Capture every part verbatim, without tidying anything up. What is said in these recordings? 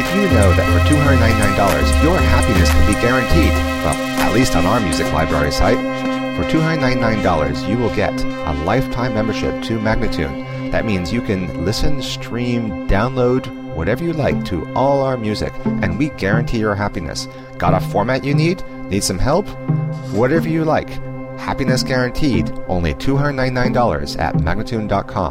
Did you know that for two hundred ninety-nine dollars, your happiness can be guaranteed? Well, at least on our music library site. For two hundred ninety-nine dollars, you will get a lifetime membership to Magnatune. That means you can listen, stream, download, whatever you like to all our music, and we guarantee your happiness. Got a format you need? Need some help? Whatever you like. Happiness guaranteed, only two hundred ninety-nine dollars at Magnatune dot com.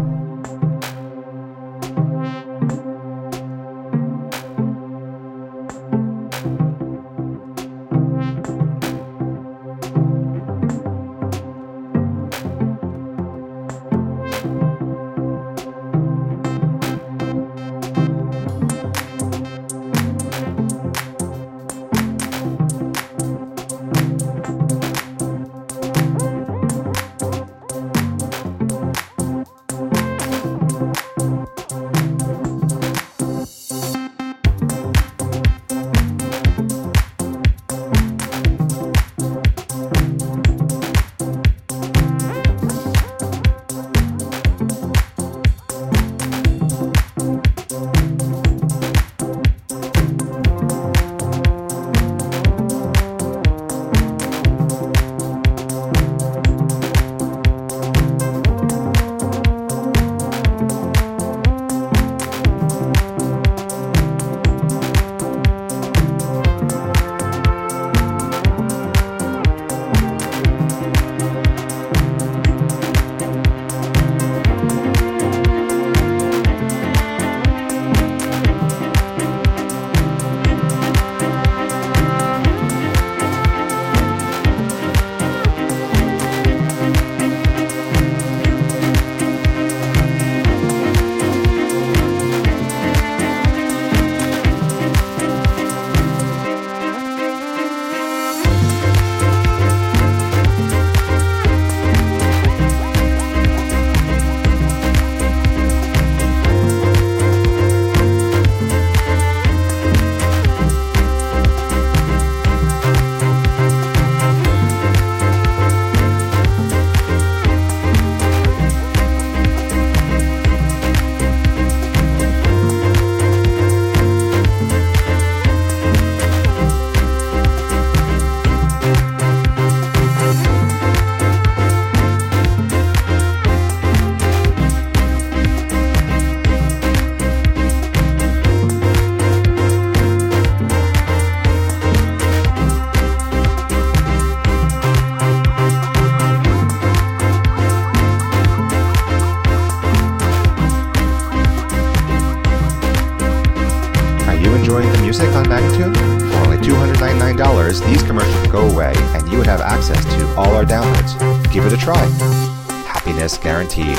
Enjoying the music on Magnatune? For only two hundred ninety-nine dollars, these commercials would go away and you would have access to all our downloads. Give it a try. Happiness guaranteed.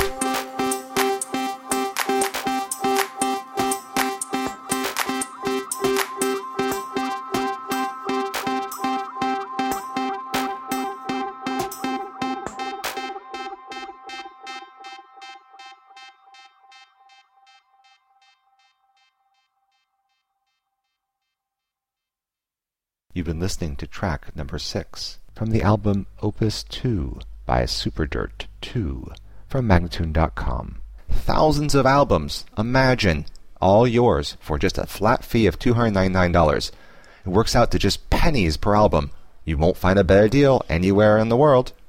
You've been listening to track number six from the album Opus two by Superdirt two from Magnatune dot com. Thousands of albums, imagine, all yours for just a flat fee of two hundred ninety-nine dollars. It works out to just pennies per album. You won't find a better deal anywhere in the world.